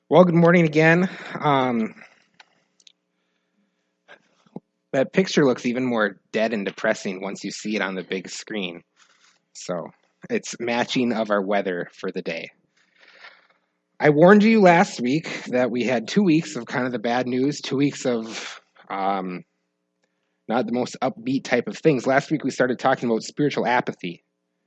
Well, good morning again. That picture looks even more dead and depressing once you see it on the big screen. So it's matching of our weather for the day. I warned you last week that we had 2 weeks of kind of the bad news, 2 weeks of not the most upbeat type of things. Last week we started talking about spiritual apathy.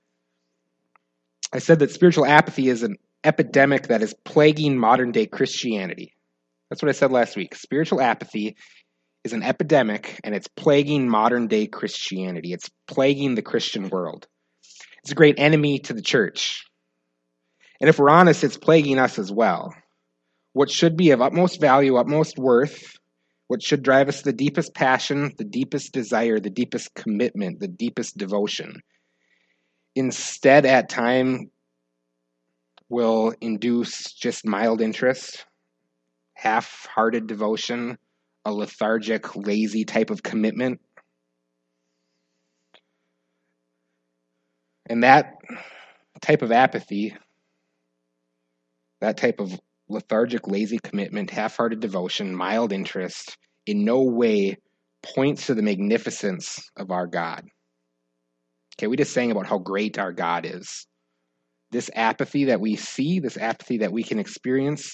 I said that spiritual apathy is an epidemic that is plaguing modern day Christianity. That's what I said last week. Spiritual apathy is an epidemic and it's plaguing modern day Christianity. It's plaguing the Christian world. It's a great enemy to the church. And if we're honest, it's plaguing us as well. What should be of utmost value, utmost worth, what should drive us the deepest passion, the deepest desire, the deepest commitment, the deepest devotion, instead at time will induce just mild interest, half-hearted devotion, a lethargic, lazy type of commitment. And that type of apathy, that type of lethargic, lazy commitment, half-hearted devotion, mild interest, in no way points to the magnificence of our God. Okay, we just sang about how great our God is. This apathy that we see, this apathy that we can experience,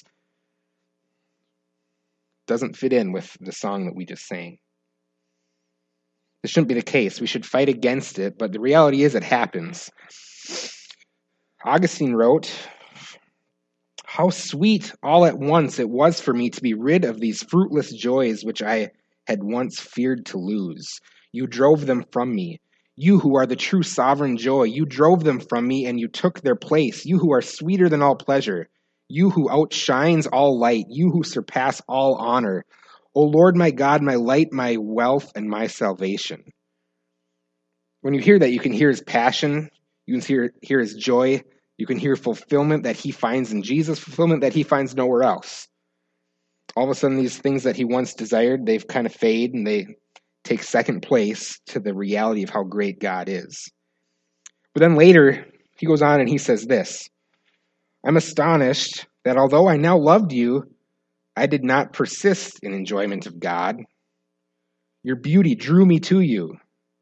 doesn't fit in with the song that we just sang. This shouldn't be the case. We should fight against it, but the reality is it happens. Augustine wrote, "How sweet all at once it was for me to be rid of these fruitless joys which I had once feared to lose. You drove them from me. You who are the true sovereign joy, you drove them from me and you took their place. You who are sweeter than all pleasure, you who outshines all light, you who surpass all honor. O Lord my God, my light, my wealth, and my salvation." When you hear that, you can hear his passion, you can hear his joy, you can hear fulfillment that he finds in Jesus, fulfillment that he finds nowhere else. All of a sudden, these things that he once desired, they've kind of fade and they take second place to the reality of how great God is. But then later, he goes on and he says this, "I'm astonished that although I now loved you, I did not persist in enjoyment of God. Your beauty drew me to you,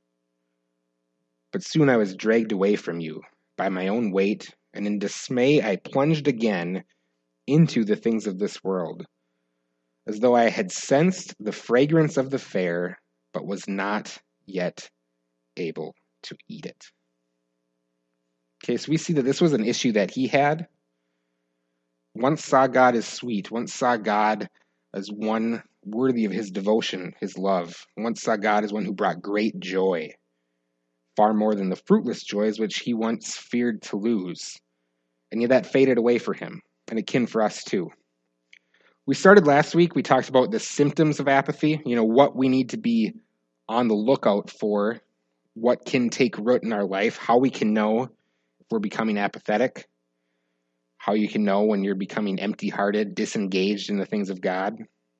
but soon I was dragged away from you by my own weight, and in dismay I plunged again into the things of this world, as though I had sensed the fragrance of the fair, but was not yet able to eat it." Okay, so we see that this was an issue that he had. Once saw God as sweet, once saw God as one worthy of his devotion, his love. Once saw God as one who brought great joy, far more than the fruitless joys which he once feared to lose. And yet that faded away for him, and it can for us too. We started last week, we talked about the symptoms of apathy, what we need to be on the lookout for, what can take root in our life, how we can know if we're becoming apathetic, how you can know when you're becoming empty-hearted, disengaged in the things of God.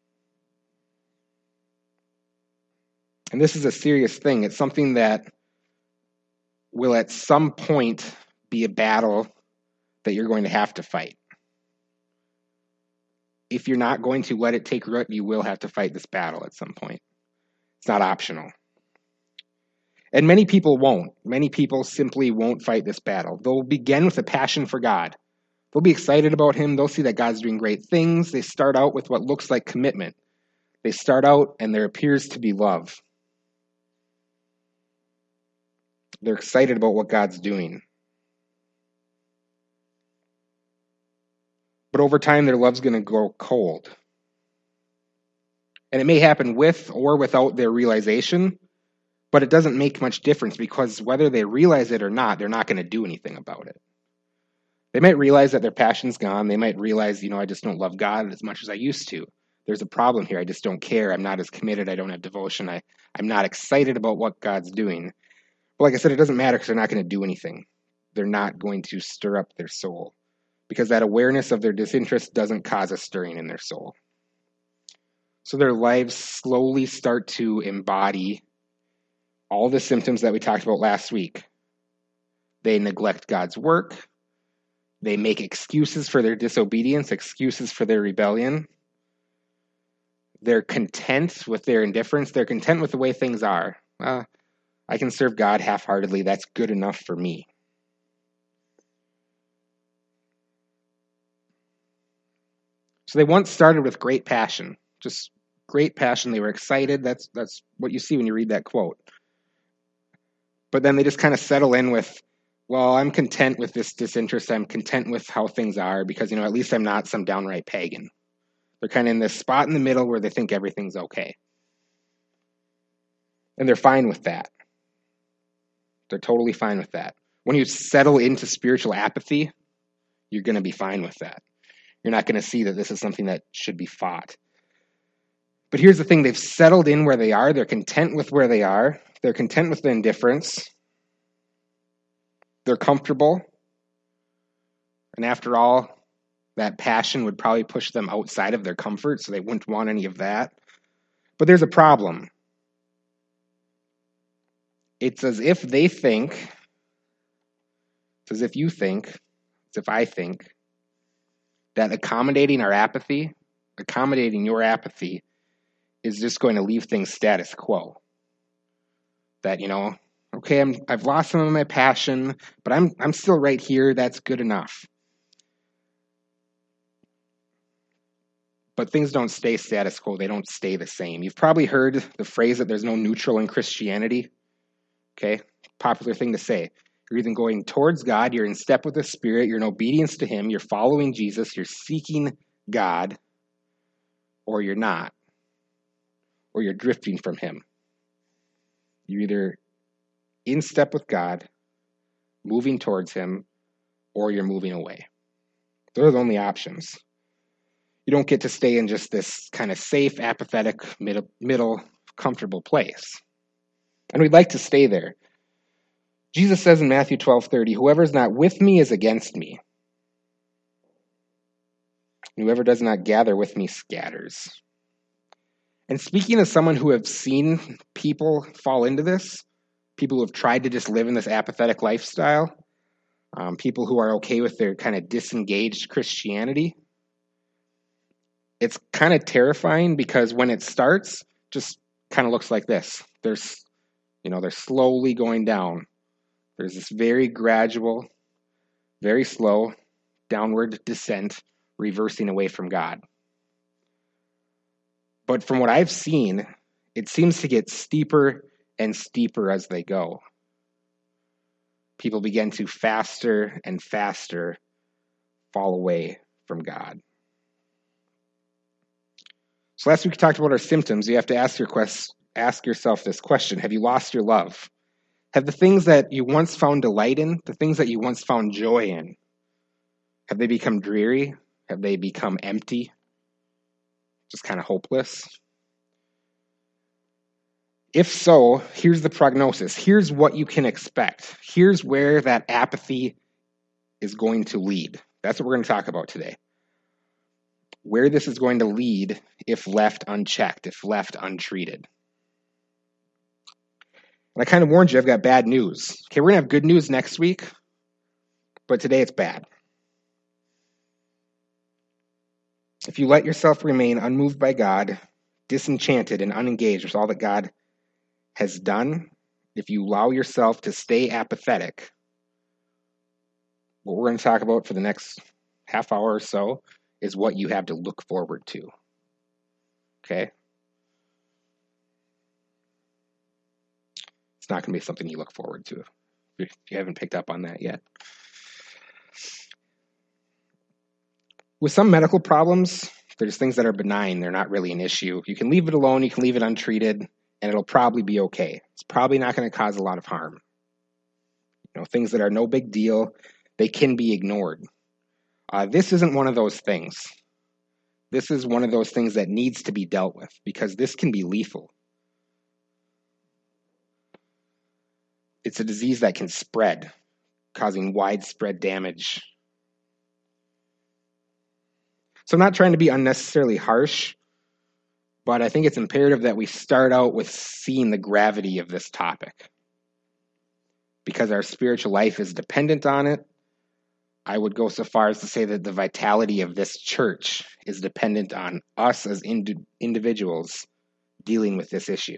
And this is a serious thing. It's something that will at some point be a battle that you're going to have to fight. If you're not going to let it take root, you will have to fight this battle at some point. It's not optional. And many people won't. Many people simply won't fight this battle. They'll begin with a passion for God. They'll be excited about him. They'll see that God's doing great things. They start out with what looks like commitment. They start out and there appears to be love. They're excited about what God's doing. But over time, their love's going to go cold. And it may happen with or without their realization, but it doesn't make much difference because whether they realize it or not, they're not going to do anything about it. They might realize that their passion's gone. They might realize, I just don't love God as much as I used to. There's a problem here. I just don't care. I'm not as committed. I don't have devotion. I'm not excited about what God's doing. But like I said, it doesn't matter because they're not going to do anything. They're not going to stir up their soul because that awareness of their disinterest doesn't cause a stirring in their soul. So their lives slowly start to embody all the symptoms that we talked about last week. They neglect God's work. They make excuses for their disobedience, excuses for their rebellion. They're content with their indifference. They're content with the way things are. I can serve God half-heartedly. That's good enough for me. So they once started with great passion, just great passion. They were excited. That's what you see when you read that quote. But then they just kind of settle in with, well, I'm content with this disinterest. I'm content with how things are because, at least I'm not some downright pagan. They're kind of in this spot in the middle where they think everything's okay. And they're fine with that. They're totally fine with that. When you settle into spiritual apathy, you're going to be fine with that. You're not going to see that this is something that should be fought. But here's the thing. They've settled in where they are. They're content with where they are. They're content with the indifference. They're comfortable. And after all, that passion would probably push them outside of their comfort, so they wouldn't want any of that. But there's a problem. It's as if they think, it's as if you think, it's as if I think, that accommodating our apathy, accommodating your apathy, is just going to leave things status quo. That, okay, I've lost some of my passion, but I'm still right here. That's good enough. But things don't stay status quo. They don't stay the same. You've probably heard the phrase that there's no neutral in Christianity. Okay, popular thing to say. You're either going towards God, you're in step with the Spirit, you're in obedience to Him, you're following Jesus, you're seeking God, or you're not. Or you're drifting from Him. You're either in step with God, moving towards Him, or you're moving away. Those are the only options. You don't get to stay in just this kind of safe, apathetic, middle, comfortable place. And we'd like to stay there. Jesus says in Matthew 12:30, whoever is not with me is against me. And whoever does not gather with me scatters. And speaking as someone who have seen people fall into this, people who have tried to just live in this apathetic lifestyle, people who are okay with their kind of disengaged Christianity, it's kind of terrifying because when it starts, just kind of looks like this. They're slowly going down. There's this very gradual, very slow downward descent, reversing away from God. But from what I've seen, it seems to get steeper and steeper as they go. People begin to faster and faster fall away from God. So last week we talked about our symptoms. You have to ask yourself this question. Have you lost your love? Have the things that you once found delight in, the things that you once found joy in, have they become dreary? Have they become empty? Just kind of hopeless? If so, here's the prognosis. Here's what you can expect. Here's where that apathy is going to lead. That's what we're going to talk about today. Where this is going to lead if left unchecked, if left untreated. And I kind of warned you, I've got bad news. Okay, we're going to have good news next week, but today it's bad. If you let yourself remain unmoved by God, disenchanted and unengaged with all that God has done, if you allow yourself to stay apathetic, what we're going to talk about for the next half hour or so is what you have to look forward to. Okay? It's not going to be something you look forward to if you haven't picked up on that yet. With some medical problems, there's things that are benign. They're not really an issue. You can leave it alone. You can leave it untreated, and it'll probably be okay. It's probably not going to cause a lot of harm. Things that are no big deal, they can be ignored. This isn't one of those things. This is one of those things that needs to be dealt with because this can be lethal. It's a disease that can spread, causing widespread damage. So I'm not trying to be unnecessarily harsh, but I think it's imperative that we start out with seeing the gravity of this topic because our spiritual life is dependent on it. I would go so far as to say that the vitality of this church is dependent on us as individuals dealing with this issue.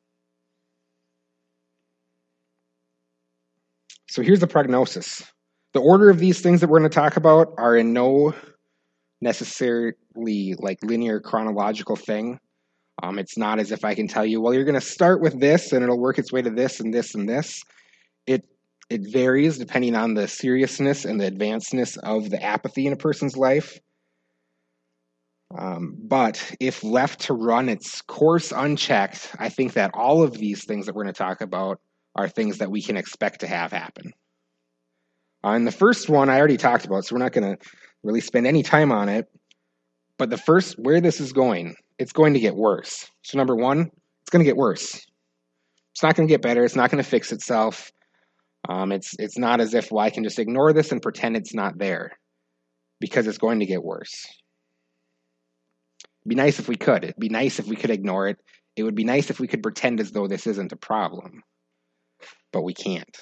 So here's the prognosis. The order of these things that we're going to talk about are in no necessarily like linear chronological thing. It's not as if I can tell you, well, you're going to start with this and it'll work its way to this and this and this. It varies depending on the seriousness and the advancedness of the apathy in a person's life. But if left to run its course unchecked, I think that all of these things that we're going to talk about are things that we can expect to have happen. And the first one I already talked about, so we're not going to really spend any time on it. But the first, where this is going, it's going to get worse. So number one, it's going to get worse. It's not going to get better. It's not going to fix itself. It's not as if, well, I can just ignore this and pretend it's not there, because it's going to get worse. It'd be nice if we could. It'd be nice if we could ignore it. It would be nice if we could pretend as though this isn't a problem, but we can't.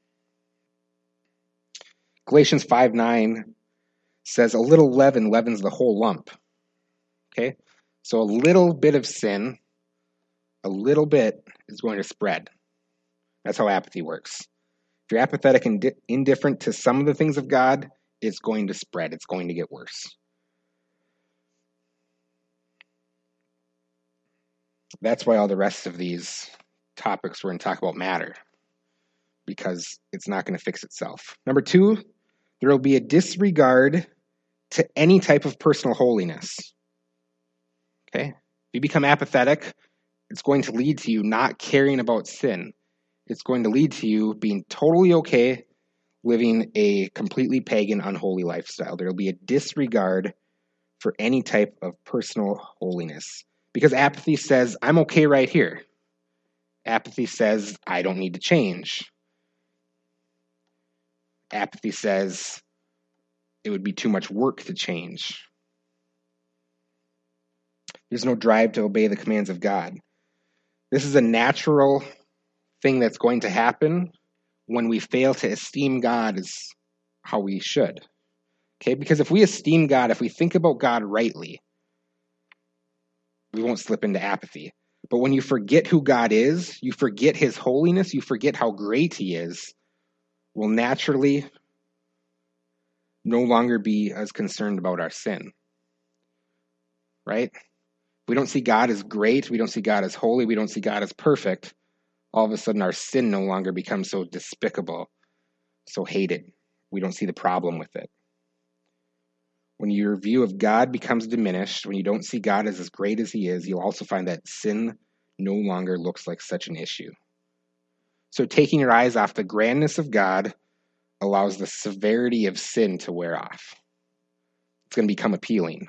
Galatians 5:9 says, a little leaven leavens the whole lump. Okay? So a little bit of sin, a little bit is going to spread. That's how apathy works. If you're apathetic and indifferent to some of the things of God, it's going to spread. It's going to get worse. That's why all the rest of these topics we're going to talk about matter, because it's not going to fix itself. Number two, there will be a disregard to any type of personal holiness. Okay? If you become apathetic, it's going to lead to you not caring about sin. It's going to lead to you being totally okay living a completely pagan, unholy lifestyle. There will be a disregard for any type of personal holiness. Because apathy says, I'm okay right here. Apathy says, I don't need to change. Apathy says, it would be too much work to change. There's no drive to obey the commands of God. This is a natural thing that's going to happen when we fail to esteem God as how we should. Okay, because if we esteem God, if we think about God rightly, we won't slip into apathy. But when you forget who God is, you forget his holiness, you forget how great he is, we'll naturally no longer be as concerned about our sin. Right? We don't see God as great, we don't see God as holy, we don't see God as perfect. All of a sudden our sin no longer becomes so despicable, so hated. We don't see the problem with it. When your view of God becomes diminished, when you don't see God as great as he is, you'll also find that sin no longer looks like such an issue. So taking your eyes off the grandness of God allows the severity of sin to wear off. It's going to become appealing.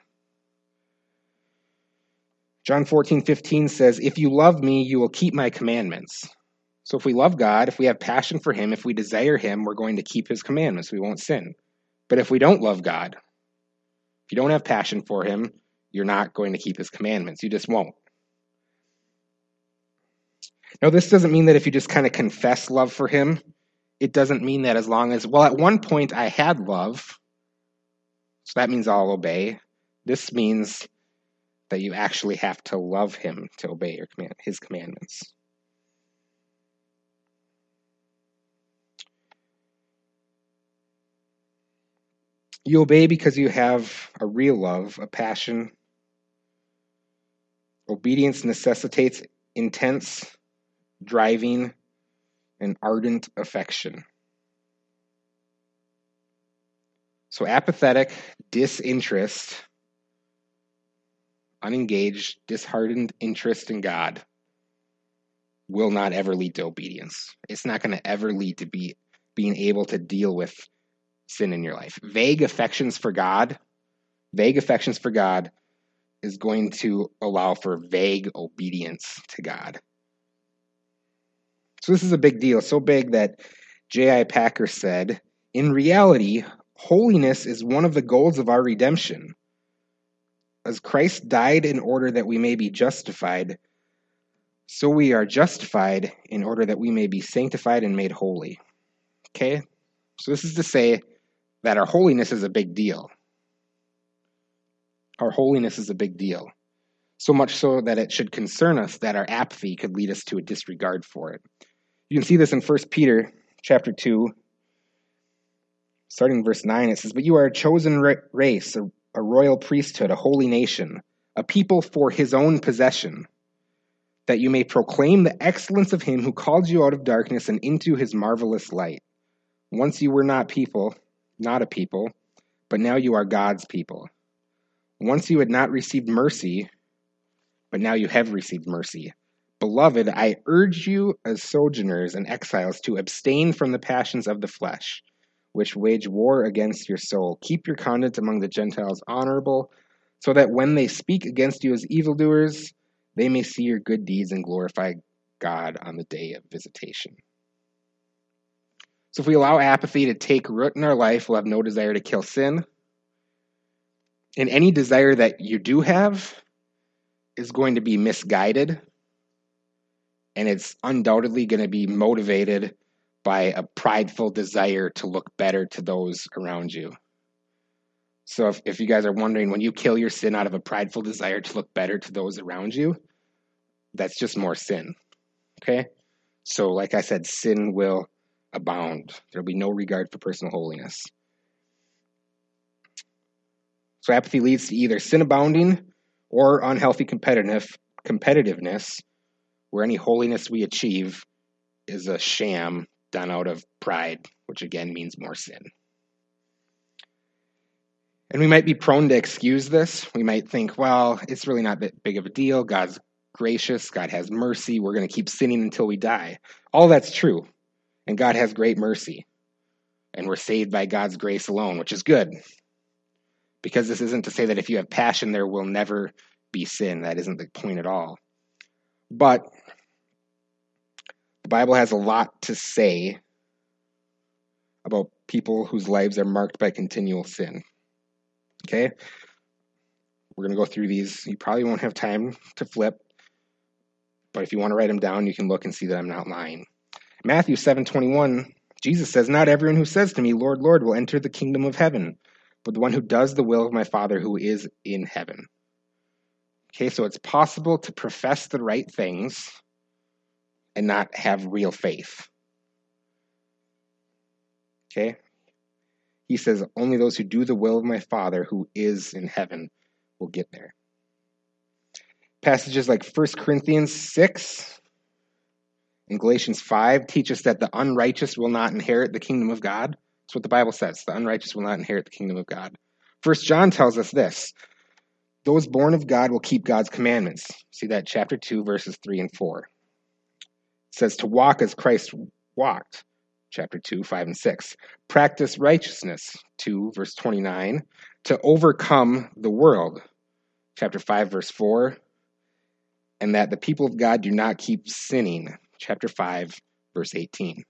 John 14:15 says, if you love me, you will keep my commandments. So if we love God, if we have passion for him, if we desire him, we're going to keep his commandments. We won't sin. But if we don't love God, if you don't have passion for him, you're not going to keep his commandments. You just won't. Now, this doesn't mean that if you just kind of confess love for him, it doesn't mean that as long as, well, at one point I had love, so that means I'll obey. This means that you actually have to love him to obey his commandments. You obey because you have a real love, a passion. Obedience necessitates intense, driving, and ardent affection. So apathetic, disinterest, unengaged, disheartened interest in God will not ever lead to obedience. It's not going to ever lead to being able to deal with sin in your life. Vague affections for God is going to allow for vague obedience to God. So this is a big deal, so big that J.I. Packer said, in reality, holiness is one of the goals of our redemption. As Christ died in order that we may be justified, so we are justified in order that we may be sanctified and made holy. Okay? So this is to say that our holiness is a big deal. Our holiness is a big deal. So much so that it should concern us that our apathy could lead us to a disregard for it. You can see this in 1 Peter chapter 2, starting in verse 9. It says, "But you are a chosen race, a royal priesthood, a holy nation, a people for his own possession, that you may proclaim the excellence of him who called you out of darkness and into his marvelous light. Once you were not a people, but now you are God's people. Once you had not received mercy, but now you have received mercy. Beloved, I urge you as sojourners and exiles to abstain from the passions of the flesh, which wage war against your soul. Keep your conduct among the Gentiles honorable, so that when they speak against you as evildoers, they may see your good deeds and glorify God on the day of visitation." So if we allow apathy to take root in our life, we'll have no desire to kill sin. And any desire that you do have is going to be misguided, and it's undoubtedly going to be motivated by a prideful desire to look better to those around you. So if you guys are wondering, when you kill your sin out of a prideful desire to look better to those around you, that's just more sin, okay? So like I said, sin will abound. There'll be no regard for personal holiness. So apathy leads to either sin abounding or unhealthy competitiveness, where any holiness we achieve is a sham done out of pride, which again means more sin. And we might be prone to excuse this. We might think, well, it's really not that big of a deal. God's gracious. God has mercy. We're going to keep sinning until we die. All that's true. And God has great mercy. And we're saved by God's grace alone, which is good. Because this isn't to say that if you have passion, there will never be sin. That isn't the point at all. But the Bible has a lot to say about people whose lives are marked by continual sin. Okay? We're going to go through these. You probably won't have time to flip. But if you want to write them down, you can look and see that I'm not lying. Matthew 7:21, Jesus says, "Not everyone who says to me, 'Lord, Lord,' will enter the kingdom of heaven, but the one who does the will of my Father who is in heaven." Okay, so it's possible to profess the right things and not have real faith. Okay? He says, only those who do the will of my Father who is in heaven will get there. Passages like 1 Corinthians 6 and Galatians 5 teach us that the unrighteous will not inherit the kingdom of God. That's what the Bible says. The unrighteous will not inherit the kingdom of God. 1 John tells us this: those born of God will keep God's commandments. See that chapter 2, verses 3 and 4. It says to walk as Christ walked, chapter 2, 5 and 6. Practice righteousness, 2, verse 29. To overcome the world, chapter 5, verse 4. And that the people of God do not keep sinning, chapter 5, verse 18.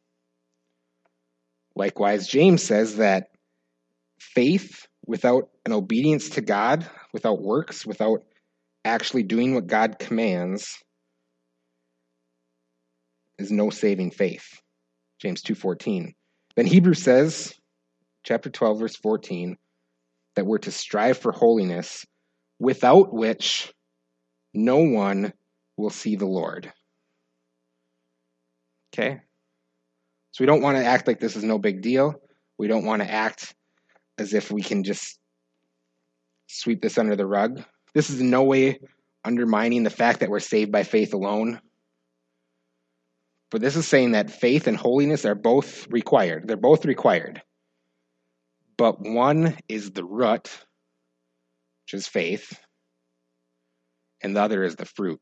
Likewise, James says that faith without an obedience to God, without works, without actually doing what God commands, is no saving faith. James 2:14. Then Hebrews says, chapter 12, verse 14, that we're to strive for holiness, without which no one will see the Lord. Okay? So we don't want to act like this is no big deal. We don't want to act as if we can just sweep this under the rug. This is in no way undermining the fact that we're saved by faith alone. But this is saying that faith and holiness are both required. They're both required. But one is the root, which is faith, and the other is the fruit.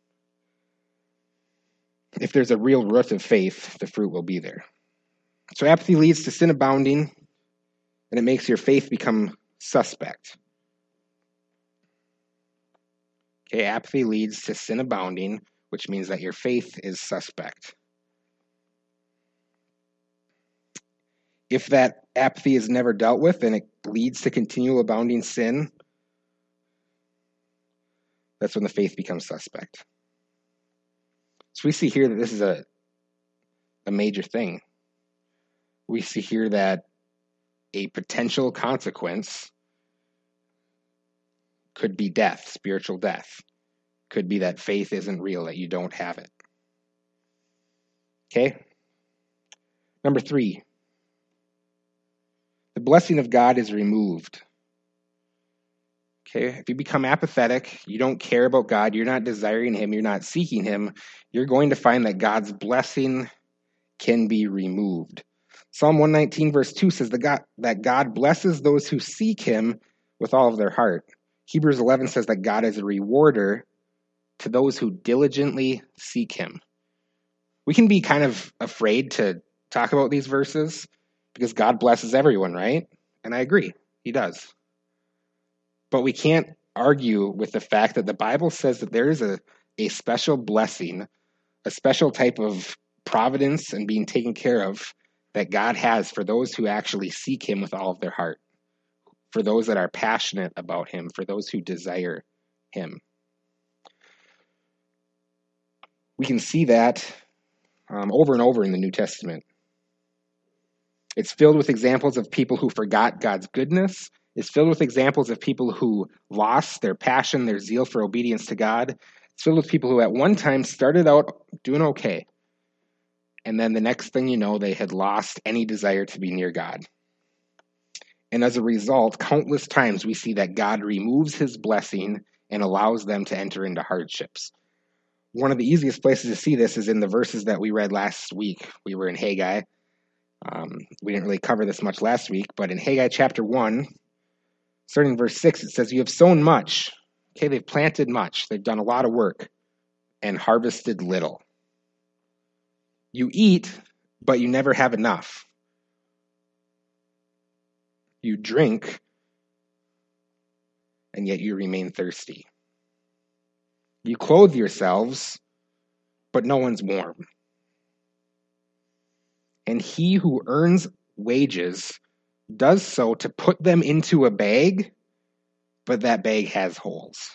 If there's a real root of faith, the fruit will be there. So apathy leads to sin abounding, and it makes your faith become suspect. Okay, apathy leads to sin abounding, which means that your faith is suspect. If that apathy is never dealt with and it leads to continual abounding sin, that's when the faith becomes suspect. So we see here that this is a major thing. We see here that a potential consequence could be death, spiritual death. Could be that faith isn't real, that you don't have it. Okay? Number 3, the blessing of God is removed. Okay? If you become apathetic, you don't care about God, you're not desiring Him, you're not seeking Him, you're going to find that God's blessing can be removed. Psalm 119 verse 2 says that God blesses those who seek Him with all of their heart. Hebrews 11 says that God is a rewarder to those who diligently seek Him. We can be kind of afraid to talk about these verses because God blesses everyone, right? And I agree, He does. But we can't argue with the fact that the Bible says that there is a special blessing, a special type of providence and being taken care of that God has for those who actually seek Him with all of their heart, for those that are passionate about Him, for those who desire Him. We can see that over and over in the New Testament. It's filled with examples of people who forgot God's goodness. It's filled with examples of people who lost their passion, their zeal for obedience to God. It's filled with people who at one time started out doing okay. And then the next thing you know, they had lost any desire to be near God. And as a result, countless times we see that God removes His blessing and allows them to enter into hardships. One of the easiest places to see this is in the verses that we read last week. We were in Haggai. We didn't really cover this much last week, but in Haggai chapter 1, starting in verse 6, it says, "You have sown much." Okay, they've planted much. They've done a lot of work and harvested little. You eat, but you never have enough. You drink, and yet you remain thirsty. You clothe yourselves, but no one's warm. And he who earns wages does so to put them into a bag, but that bag has holes.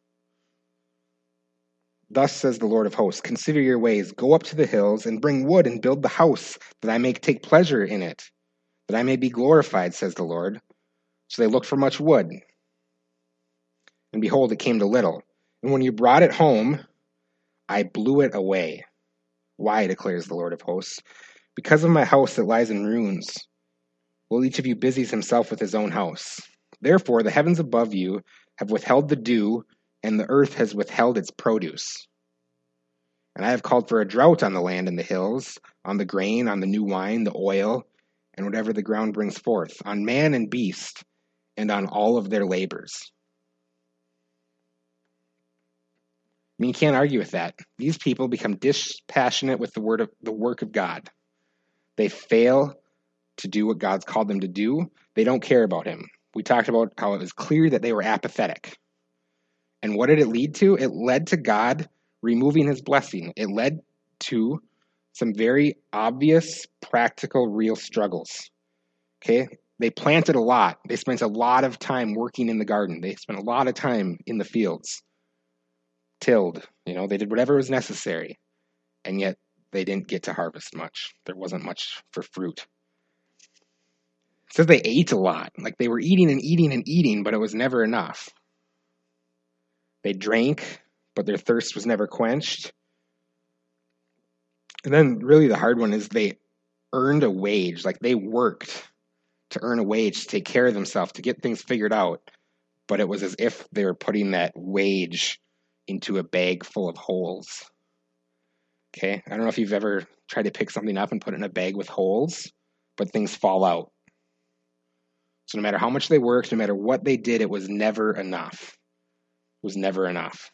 Thus says the Lord of hosts, consider your ways, go up to the hills and bring wood and build the house, that I may take pleasure in it, that I may be glorified, says the Lord. So they looked for much wood. And behold, it came to little. And when you brought it home, I blew it away. Why, declares the Lord of hosts? Because of my house that lies in ruins. Well, each of you busies himself with his own house. Therefore, the heavens above you have withheld the dew, and the earth has withheld its produce. And I have called for a drought on the land and the hills, on the grain, on the new wine, the oil, and whatever the ground brings forth, on man and beast, and on all of their labors. I mean, you can't argue with that. These people become dispassionate with the work of God. They fail to do what God's called them to do. They don't care about Him. We talked about how it was clear that they were apathetic. And what did it lead to? It led to God removing His blessing. It led to some very obvious, practical, real struggles. Okay? They planted a lot. They spent a lot of time working in the garden. They spent a lot of time in the fields. Tilled. They did whatever was necessary. And yet they didn't get to harvest much. There wasn't much for fruit. It says they ate a lot. Like they were eating and eating and eating, but it was never enough. They drank, but their thirst was never quenched. And then really the hard one is they earned a wage. Like they worked to earn a wage, to take care of themselves, to get things figured out. But it was as if they were putting that wage into a bag full of holes. Okay? I don't know if you've ever tried to pick something up and put it in a bag with holes, but things fall out. So no matter how much they worked, no matter what they did, it was never enough. It was never enough.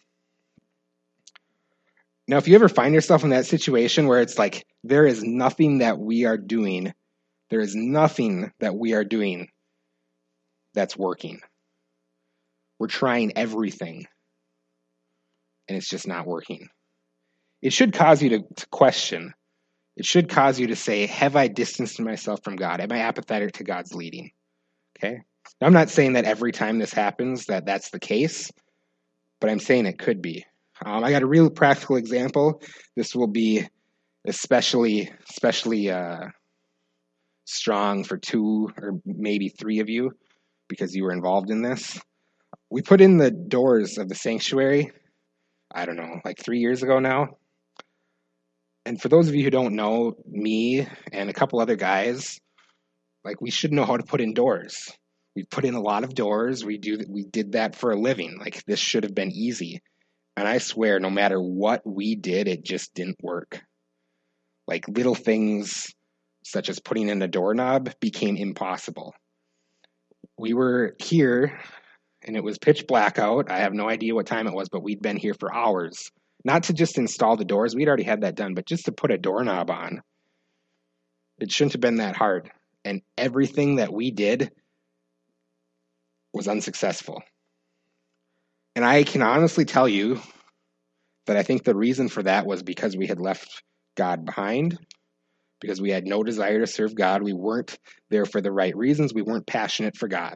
Now, if you ever find yourself in that situation where it's like, there is nothing that we are doing, there is nothing that we are doing that's working. We're trying everything, and it's just not working. It should cause you to question. It should cause you to say, have I distanced myself from God? Am I apathetic to God's leading? Okay? Now, I'm not saying that every time this happens that that's the case, but I'm saying it could be. I got a real practical example. This will be especially strong for 2 or maybe 3 of you because you were involved in this. We put in the doors of the sanctuary, I don't know, like 3 years ago now. And for those of you who don't know, me and a couple other guys, like, we should know how to put in doors. We put in a lot of doors. We did that for a living. Like, this should have been easy. And I swear, no matter what we did, it just didn't work. Like, little things such as putting in a doorknob became impossible. We were here, and it was pitch black out. I have no idea what time it was, but we'd been here for hours. Not to just install the doors. We'd already had that done, but just to put a doorknob on. It shouldn't have been that hard. And everything that we did was unsuccessful. And I can honestly tell you that I think the reason for that was because we had left God behind, because we had no desire to serve God. We weren't there for the right reasons. We weren't passionate for God.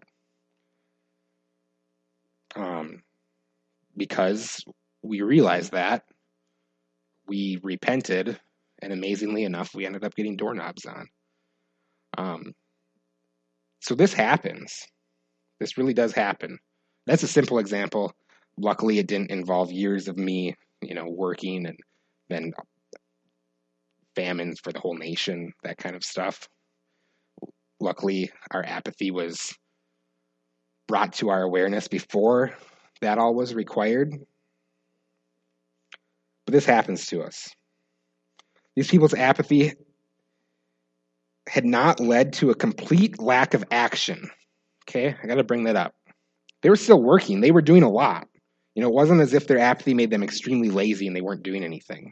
Because we realized that, we repented, and amazingly enough, we ended up getting doorknobs on. So this happens. This really does happen. That's a simple example. Luckily, it didn't involve years of me, working and then famines for the whole nation, that kind of stuff. Luckily, our apathy was brought to our awareness before that all was required. But this happens to us. These people's apathy had not led to a complete lack of action. Okay, I got to bring that up. They were still working. They were doing a lot. It wasn't as if their apathy made them extremely lazy and they weren't doing anything.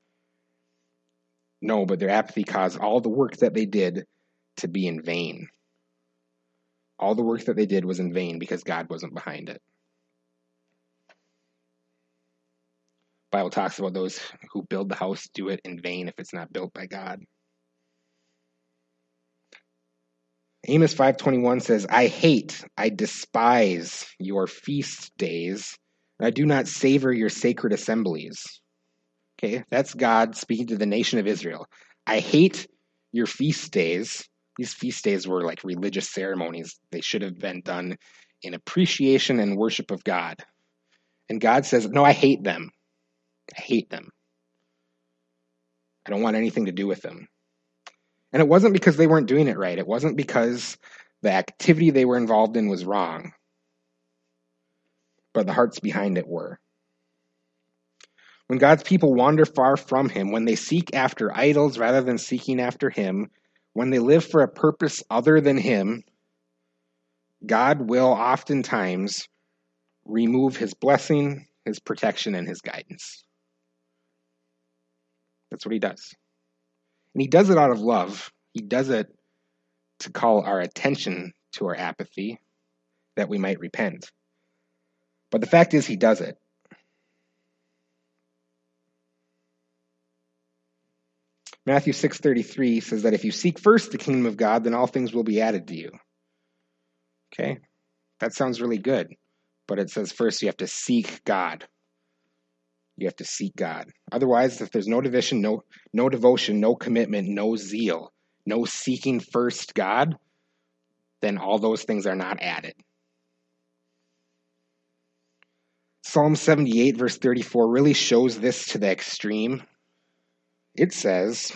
No, but their apathy caused all the work that they did to be in vain. All the work that they did was in vain because God wasn't behind it. The Bible talks about those who build the house do it in vain if it's not built by God. Amos 5:21 says, I despise your feast days, and I do not savor your sacred assemblies. Okay, that's God speaking to the nation of Israel. I hate your feast days. These feast days were like religious ceremonies. They should have been done in appreciation and worship of God. And God says, no, I hate them. I hate them. I don't want anything to do with them. And it wasn't because they weren't doing it right. It wasn't because the activity they were involved in was wrong. But the hearts behind it were. When God's people wander far from Him, when they seek after idols rather than seeking after Him, when they live for a purpose other than Him, God will oftentimes remove His blessing, His protection, and His guidance. That's what He does. And He does it out of love. He does it to call our attention to our apathy, that we might repent. But the fact is, He does it. Matthew 6:33 says that if you seek first the kingdom of God, then all things will be added to you. Okay? That sounds really good. But it says first you have to seek God. You have to seek God. Otherwise, if there's no devotion, no devotion, no commitment, no zeal, no seeking first God, then all those things are not added. Psalm 78 verse 34 really shows this to the extreme. It says,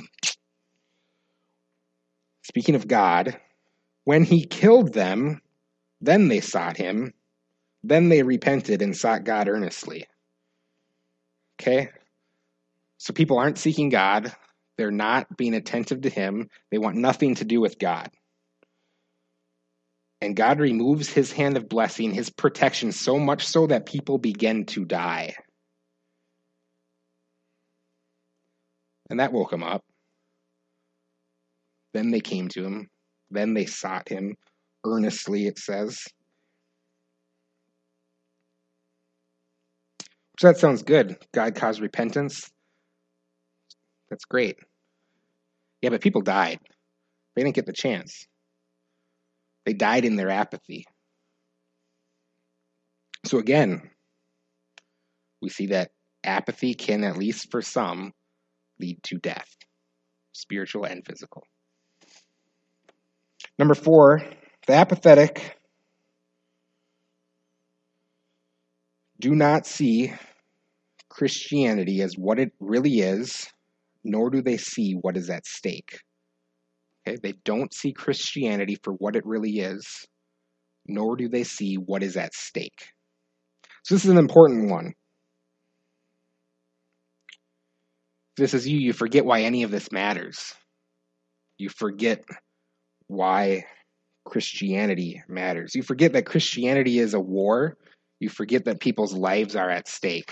speaking of God, when He killed them, then they sought Him, then they repented and sought God earnestly. Okay? So people aren't seeking God. They're not being attentive to Him. They want nothing to do with God. And God removes His hand of blessing, His protection, so much so that people begin to die. And that woke them up. Then they came to Him. Then they sought Him earnestly, it says. So that sounds good. God caused repentance. That's great. Yeah, but people died. They didn't get the chance. They died in their apathy. So again, we see that apathy can, at least for some, lead to death, spiritual and physical. Number 4, the apathetic do not see Christianity as what it really is, nor do they see what is at stake. Okay? They don't see Christianity for what it really is, nor do they see what is at stake. So this is an important one. If this is you forget why any of this matters. You forget why Christianity matters. You forget that Christianity is a war. You forget that people's lives are at stake.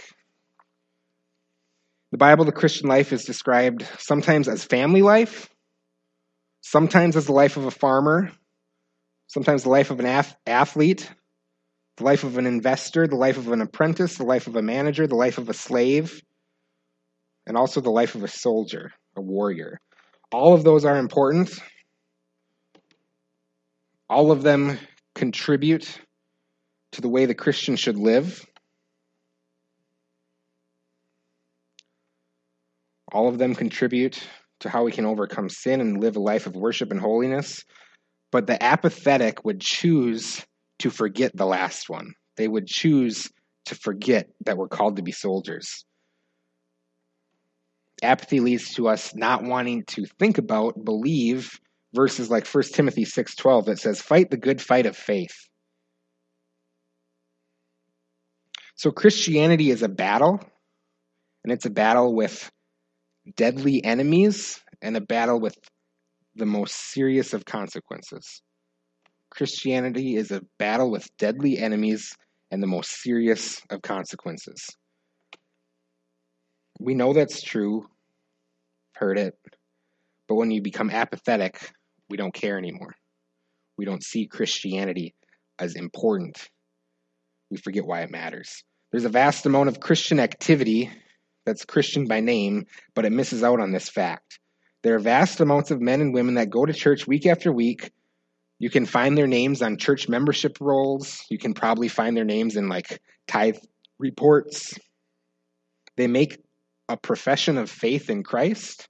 The Bible, the Christian life, is described sometimes as family life, sometimes as the life of a farmer, sometimes the life of an athlete, the life of an investor, the life of an apprentice, the life of a manager, the life of a slave, and also the life of a soldier, a warrior. All of those are important. All of them contribute to the way the Christian should live. All of them contribute to how we can overcome sin and live a life of worship and holiness. But the apathetic would choose to forget the last one. They would choose to forget that we're called to be soldiers. Apathy leads to us not wanting to think about, believe verses like 1 Timothy 6:12 that says, "Fight the good fight of faith." So Christianity is a battle, and it's a battle with deadly enemies and a battle with the most serious of consequences. Christianity is a battle with deadly enemies and the most serious of consequences. We know that's true, heard it, but when you become apathetic, we don't care anymore. We don't see Christianity as important. We forget why it matters. There's a vast amount of Christian activity that's Christian by name, but it misses out on this fact. There are vast amounts of men and women that go to church week after week. You can find their names on church membership rolls. You can probably find their names in like tithe reports. They make a profession of faith in Christ.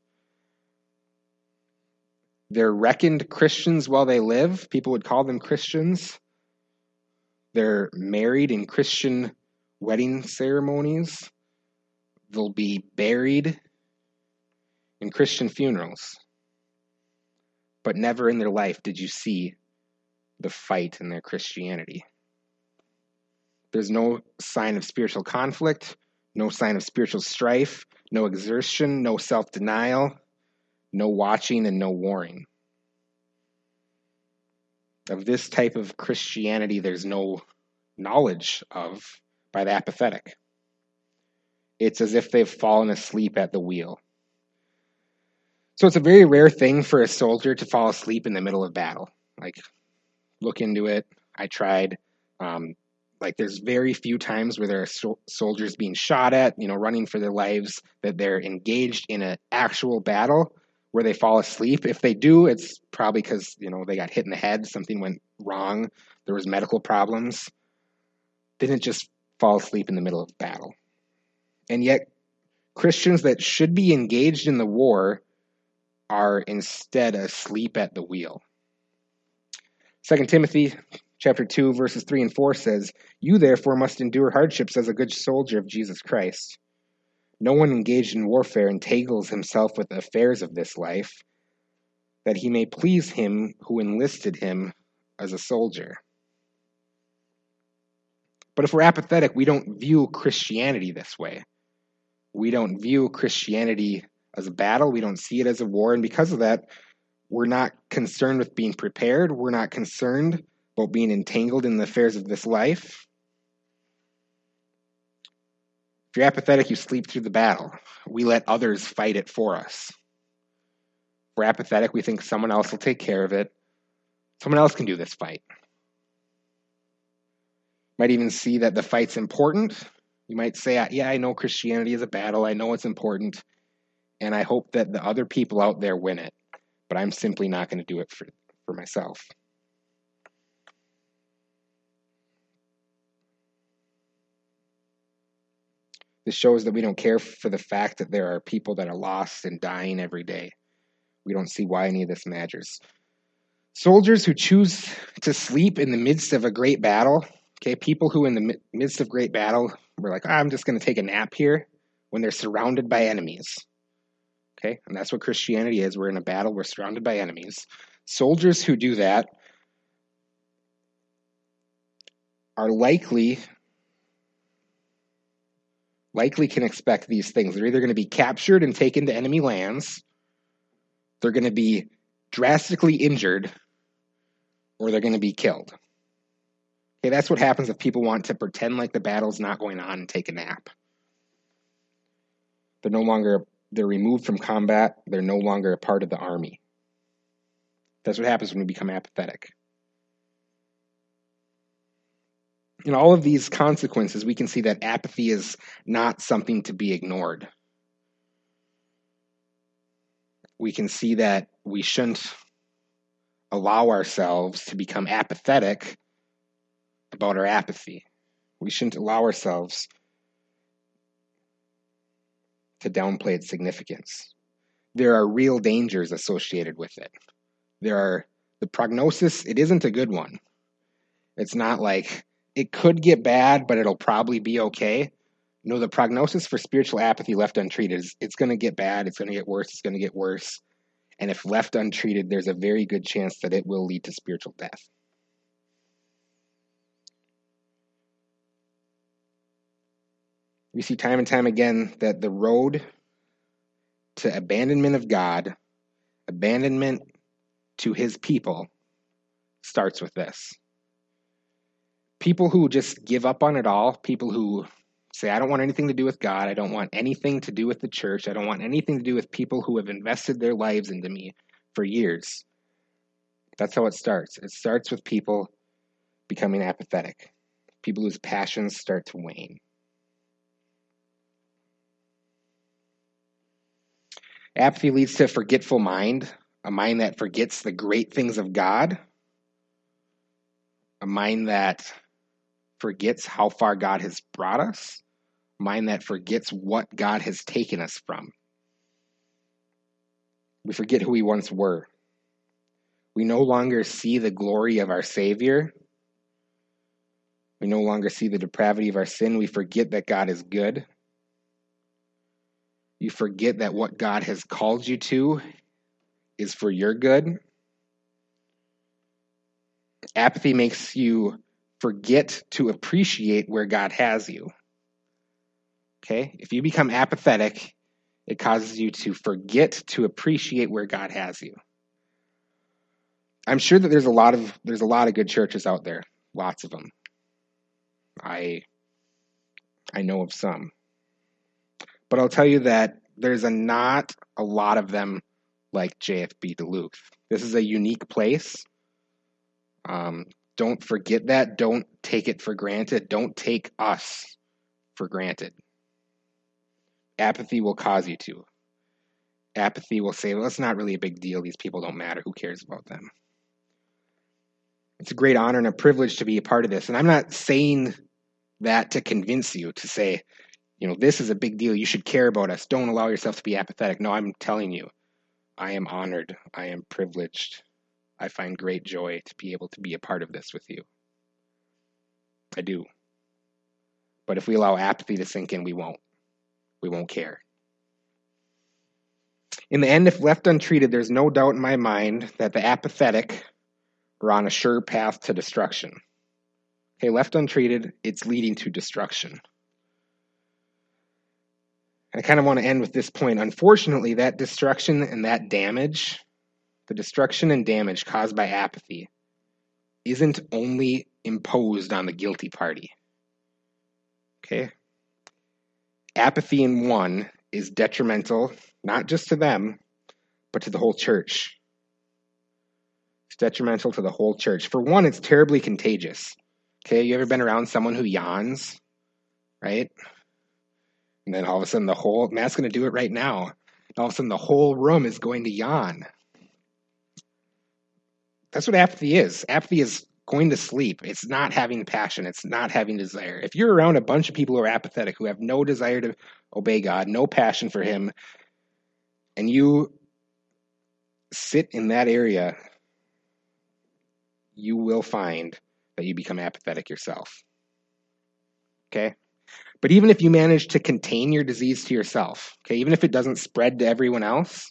They're reckoned Christians while they live. People would call them Christians. They're married in Christian wedding ceremonies. They'll be buried in Christian funerals. But never in their life did you see the fight in their Christianity. There's no sign of spiritual conflict, no sign of spiritual strife, no exertion, no self-denial, no watching, and no warring. Of this type of Christianity, there's no knowledge of by the apathetic. It's as if they've fallen asleep at the wheel. So it's a very rare thing for a soldier to fall asleep in the middle of battle. Like, look into it. I tried. There's very few times where there are soldiers being shot at, running for their lives, that they're engaged in an actual battle where they fall asleep. If they do, it's probably because, they got hit in the head, something went wrong, there was medical problems. They didn't just fall asleep in the middle of battle. And yet, Christians that should be engaged in the war are instead asleep at the wheel. 2 Timothy chapter 2, verses 3 and 4 says, "You therefore must endure hardships as a good soldier of Jesus Christ. No one engaged in warfare entangles himself with the affairs of this life, that he may please him who enlisted him as a soldier." But if we're apathetic, we don't view Christianity this way. We don't view Christianity as a battle. We don't see it as a war. And because of that, we're not concerned with being prepared. We're not concerned about being entangled in the affairs of this life. If you're apathetic, you sleep through the battle. We let others fight it for us. If we're apathetic, we think someone else will take care of it. Someone else can do this fight. Might even see that the fight's important. You might say, yeah, I know Christianity is a battle. I know it's important. And I hope that the other people out there win it. But I'm simply not going to do it for myself. This shows that we don't care for the fact that there are people that are lost and dying every day. We don't see why any of this matters. Soldiers who choose to sleep in the midst of a great battle, okay, people who in the midst of great battle were like, I'm just going to take a nap here when they're surrounded by enemies. Okay, and that's what Christianity is. We're in a battle, we're surrounded by enemies. Soldiers who do that are likely can expect these things. They're either going to be captured and taken to enemy lands, they're going to be drastically injured, or they're going to be killed. Okay, that's what happens if people want to pretend like the battle's not going on and take a nap. They're removed from combat. They're no longer a part of the army. That's what happens when we become apathetic. In all of these consequences, we can see that apathy is not something to be ignored. We can see that we shouldn't allow ourselves to become apathetic about our apathy. We shouldn't allow ourselves to downplay its significance. There are real dangers associated with it. The prognosis, it isn't a good one. It's not like it could get bad, but it'll probably be okay. No, the prognosis for spiritual apathy left untreated is it's going to get bad, it's going to get worse, it's going to get worse. And if left untreated, there's a very good chance that it will lead to spiritual death. We see time and time again that the road to abandonment of God, abandonment to his people, starts with this. People who just give up on it all, people who say, I don't want anything to do with God, I don't want anything to do with the church, I don't want anything to do with people who have invested their lives into me for years. That's how it starts. It starts with people becoming apathetic, people whose passions start to wane. Apathy leads to a forgetful mind, a mind that forgets the great things of God, a mind that forgets how far God has brought us, a mind that forgets what God has taken us from. We forget who we once were. We no longer see the glory of our Savior. We no longer see the depravity of our sin. We forget that God is good. You forget that what God has called you to is for your good. Apathy makes you forget to appreciate where God has you. Okay? If you become apathetic, it causes you to forget to appreciate where God has you. I'm sure that there's a lot of good churches out there, lots of them. I know of some. But I'll tell you that there's not a lot of them like JFB Duluth. This is a unique place. Don't forget that. Don't take it for granted. Don't take us for granted. Apathy will cause you to. Apathy will say, well, it's not really a big deal. These people don't matter. Who cares about them? It's a great honor and a privilege to be a part of this. And I'm not saying that to convince you, to say, this is a big deal. You should care about us. Don't allow yourself to be apathetic. No, I'm telling you, I am honored. I am privileged. I find great joy to be able to be a part of this with you. I do. But if we allow apathy to sink in, we won't. We won't care. In the end, if left untreated, there's no doubt in my mind that the apathetic are on a sure path to destruction. Okay, left untreated, it's leading to destruction. I kind of want to end with this point. Unfortunately, that destruction and that damage, the destruction and damage caused by apathy, isn't only imposed on the guilty party. Okay? Apathy in one is detrimental, not just to them, but to the whole church. It's detrimental to the whole church. For one, it's terribly contagious. Okay, you ever been around someone who yawns, right? And then all of a sudden Matt's going to do it right now. All of a sudden the whole room is going to yawn. That's what apathy is. Apathy is going to sleep. It's not having passion. It's not having desire. If you're around a bunch of people who are apathetic, who have no desire to obey God, no passion for him, and you sit in that area, you will find that you become apathetic yourself. Okay? But even if you manage to contain your disease to yourself, okay, even if it doesn't spread to everyone else,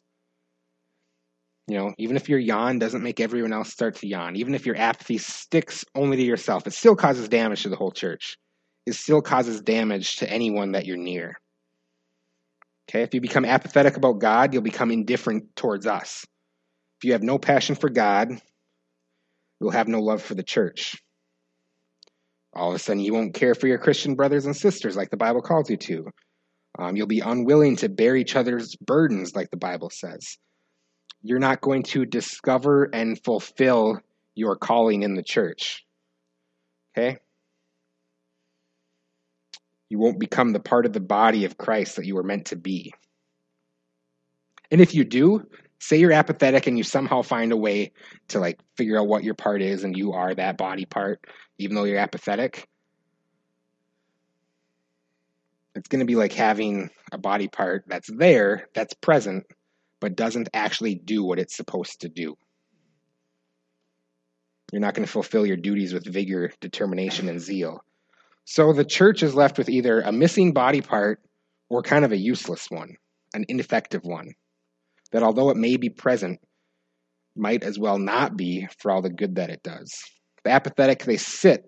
even if your yawn doesn't make everyone else start to yawn, even if your apathy sticks only to yourself, it still causes damage to the whole church. It still causes damage to anyone that you're near. Okay, if you become apathetic about God, you'll become indifferent towards us. If you have no passion for God, you'll have no love for the church. All of a sudden, you won't care for your Christian brothers and sisters like the Bible calls you to. You'll be unwilling to bear each other's burdens like the Bible says. You're not going to discover and fulfill your calling in the church. Okay? You won't become the part of the body of Christ that you were meant to be. And if you do, say you're apathetic and you somehow find a way to figure out what your part is and you are that body part, even though you're apathetic. It's going to be like having a body part that's there, that's present, but doesn't actually do what it's supposed to do. You're not going to fulfill your duties with vigor, determination, and zeal. So the church is left with either a missing body part or kind of a useless one, an ineffective one, that although it may be present, might as well not be for all the good that it does. The apathetic, they sit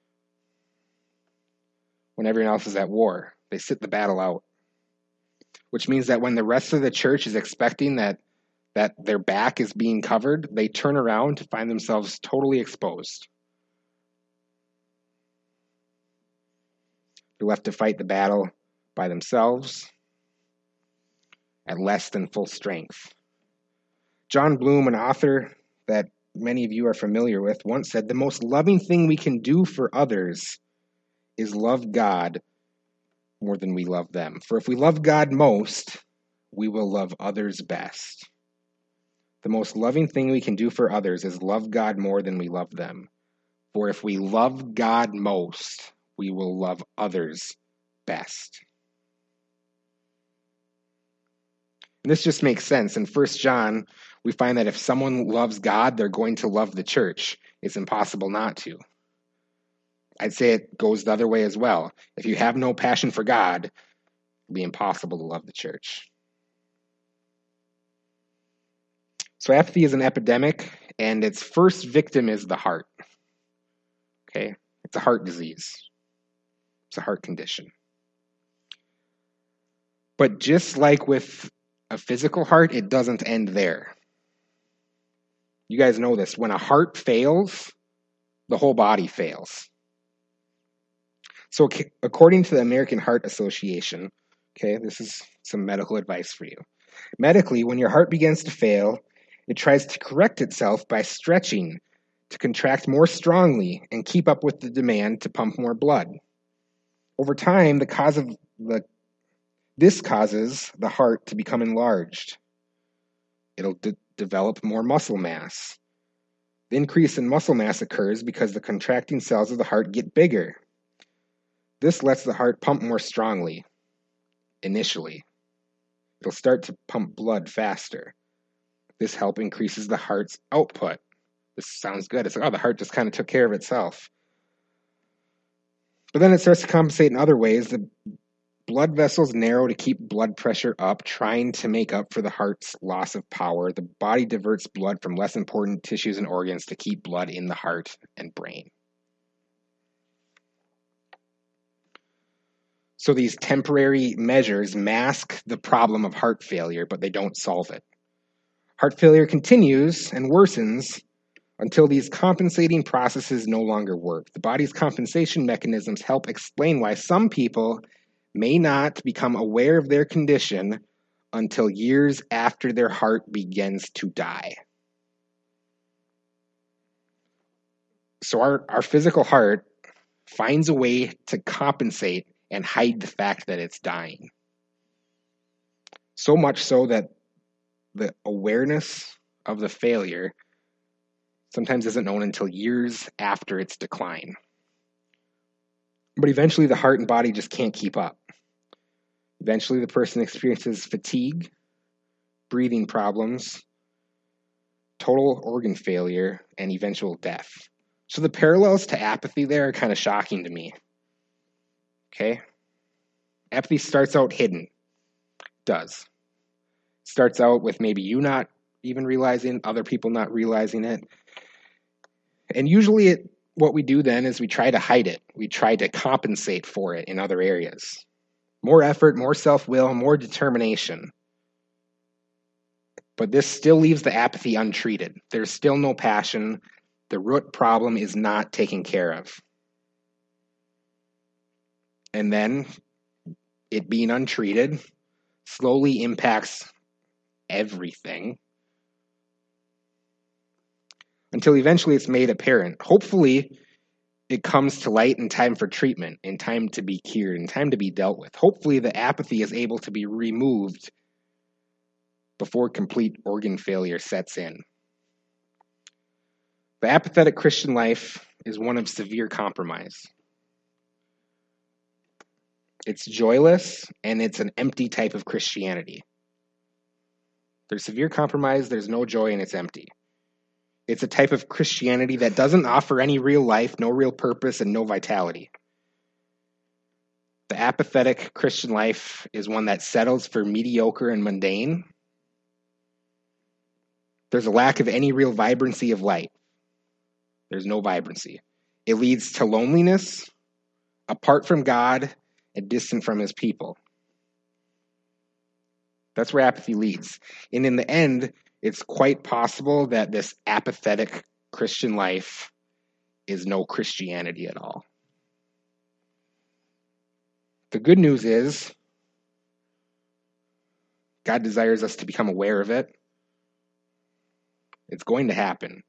when everyone else is at war. They sit the battle out, which means that when the rest of the church is expecting that their back is being covered, they turn around to find themselves totally exposed. They're left to fight the battle by themselves at less than full strength. John Bloom, an author that many of you are familiar with, once said, "The most loving thing we can do for others is love God more than we love them. For if we love God most, we will love others best." The most loving thing we can do for others is love God more than we love them. For if we love God most, we will love others best. And this just makes sense. In 1 John, we find that if someone loves God, they're going to love the church. It's impossible not to. I'd say it goes the other way as well. If you have no passion for God, it'll be impossible to love the church. So apathy is an epidemic, and its first victim is the heart. Okay? It's a heart disease. It's a heart condition. But just like with a physical heart, it doesn't end there. You guys know this. When a heart fails, the whole body fails. So according to the American Heart Association, okay, this is some medical advice for you. Medically, when your heart begins to fail, it tries to correct itself by stretching to contract more strongly and keep up with the demand to pump more blood. Over time, this causes the heart to become enlarged. It'll develop more muscle mass. The increase in muscle mass occurs because the contracting cells of the heart get bigger. This lets the heart pump more strongly, initially. It'll start to pump blood faster. This help increases the heart's output. This sounds good. It's like, the heart just kind of took care of itself. But then it starts to compensate in other ways. The blood vessels narrow to keep blood pressure up, trying to make up for the heart's loss of power. The body diverts blood from less important tissues and organs to keep blood in the heart and brain. So these temporary measures mask the problem of heart failure, but they don't solve it. Heart failure continues and worsens until these compensating processes no longer work. The body's compensation mechanisms help explain why some people may not become aware of their condition until years after their heart begins to die. So our physical heart finds a way to compensate and hide the fact that it's dying. So much so that the awareness of the failure sometimes isn't known until years after its decline. But eventually the heart and body just can't keep up. Eventually the person experiences fatigue, breathing problems, total organ failure, and eventual death. So the parallels to apathy there are kind of shocking to me. Okay? Apathy starts out hidden. Does. Starts out with maybe you not even realizing, other people not realizing it. And usually what we do then is we try to hide it. We try to compensate for it in other areas. More effort, more self-will, more determination. But this still leaves the apathy untreated. There's still no passion. The root problem is not taken care of. And then it being untreated slowly impacts everything until eventually it's made apparent. Hopefully, it comes to light in time for treatment, in time to be cured, in time to be dealt with. Hopefully, the apathy is able to be removed before complete organ failure sets in. The apathetic Christian life is one of severe compromise. It's joyless, and it's an empty type of Christianity. There's severe compromise, there's no joy, and it's empty. It's a type of Christianity that doesn't offer any real life, no real purpose, and no vitality. The apathetic Christian life is one that settles for mediocre and mundane. There's a lack of any real vibrancy of light. There's no vibrancy. It leads to loneliness, apart from God, and distant from his people. That's where apathy leads. And in the end, it's quite possible that this apathetic Christian life is no Christianity at all. The good news is God desires us to become aware of it. It's going to happen.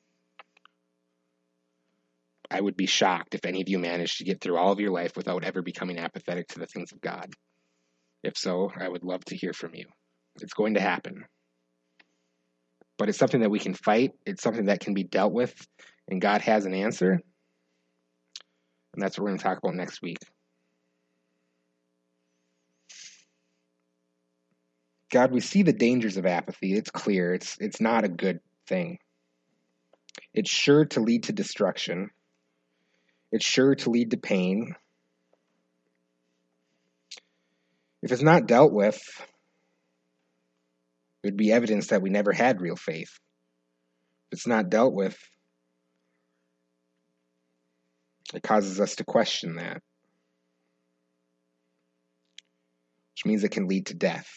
I would be shocked if any of you managed to get through all of your life without ever becoming apathetic to the things of God. If so, I would love to hear from you. It's going to happen. But it's something that we can fight. It's something that can be dealt with. And God has an answer. And that's what we're going to talk about next week. God, we see the dangers of apathy. It's clear. It's not a good thing. It's sure to lead to destruction. It's sure to lead to pain. If it's not dealt with, it would be evidence that we never had real faith. If it's not dealt with, it causes us to question that, which means it can lead to death.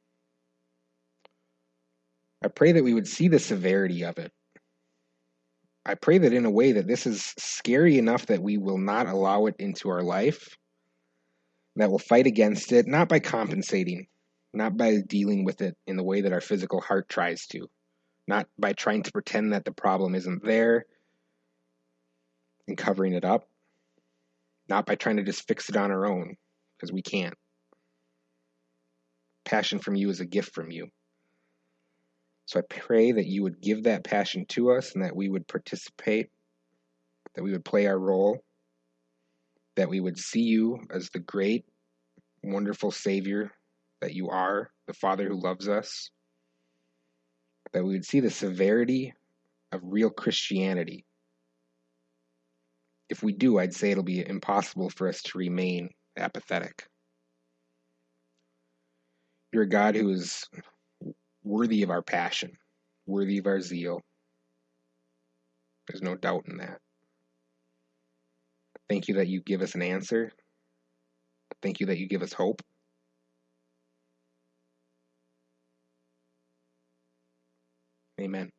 I pray that we would see the severity of it. I pray that in a way that this is scary enough that we will not allow it into our life, that we'll fight against it, not by compensating, not by dealing with it in the way that our physical heart tries to, not by trying to pretend that the problem isn't there and covering it up, not by trying to just fix it on our own, because we can't. Passion from you is a gift from you. So I pray that you would give that passion to us and that we would participate, that we would play our role, that we would see you as the great, wonderful Savior that you are, the Father who loves us, that we would see the severity of real Christianity. If we do, I'd say it'll be impossible for us to remain apathetic. You're a God who is worthy of our passion, worthy of our zeal. There's no doubt in that. Thank you that you give us an answer. Thank you that you give us hope. Amen.